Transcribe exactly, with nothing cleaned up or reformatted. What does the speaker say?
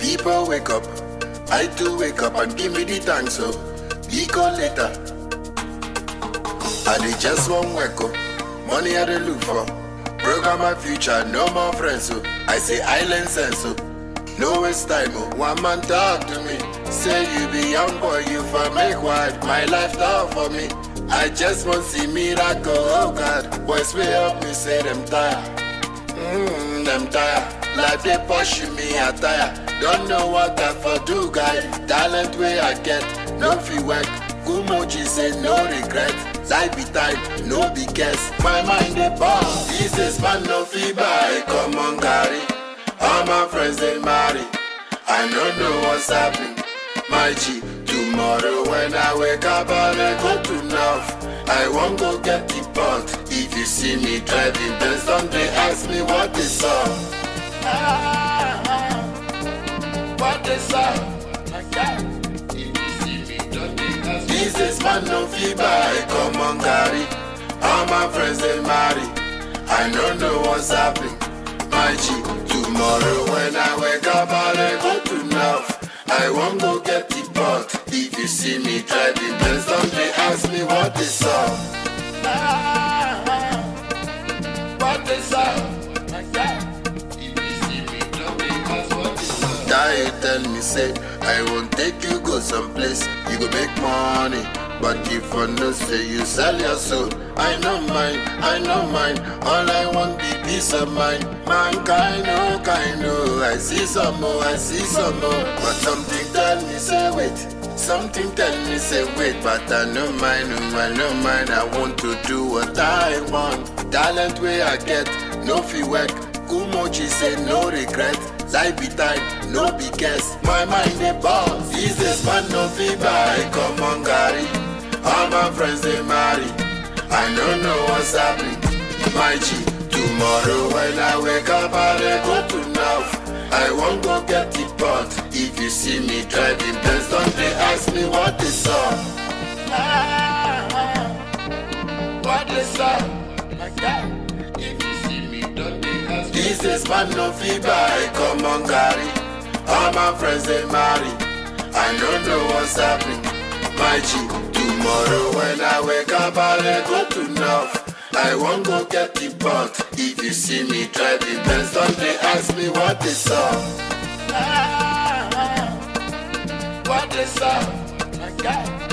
People wake up, I too wake up and give me the thanks, so be call later. I did just one work up, money I dey look for. Program my future, no more friends, so I say island sense, so no waste time, oh. One man talk to me, say you be young boy, you for make wide, my life tough for me. I just want see miracle, oh God. Boys way up me say them tired, mmm, them tired. Life they push me, I tire. Don't know what I for do, guy. Talent way I get, no fee work. Kumoji say no regret. Life be time, no be guess. My mind they boss. This is man no fee buy. Come on, carry. All my friends they marry. I don't know what's happening. My G, tomorrow when I wake up I go to North. I won't go get the pot. If you see me driving Benz, don't they ask me what is up. Ah, ah, what is up? My God. If you see me, don't they ask me. This is man no fever. I come on, carry. All my friends they marry. I don't know what's happening. My G, tomorrow when I wake up I go to North. I won't go get the pot. If you see me driving Benz, don't they ask me what is up. Ah, ah, what is up? My God. If you see me, don't they ask what is up. Guy tell me say, I won't take you go someplace. You go make money. But if I no say you sell your soul, I know mine, I know mine. All I want be peace of mind. Mankind, oh kind, oh. I see some more, I see some more. But something tell me say wait. Something tell me say wait. But I know mine, oh, I know mine. I want to do what I want. Talent way I get, no fee work. Kumoji say no regret. Life be time, no be guess. My mind they boss. This is man no fee buy. Come on, carry. All my friends they marry. I don't know what's happening. My G, tomorrow when I wake up I go to North. I won't go get the pot. If you see me driving Benz, don't they ask me what is up. Ah, ah, what is up? My God. If you see me, don't they ask me. This is man no fever. I come on, carry. All my friends they marry. I don't know what's happening. My G, tomorrow when I wake up I go to North. I won't go get the pot. If you see me driving Benz, don't they ask me what is up. Ah, ah, what is up? My God.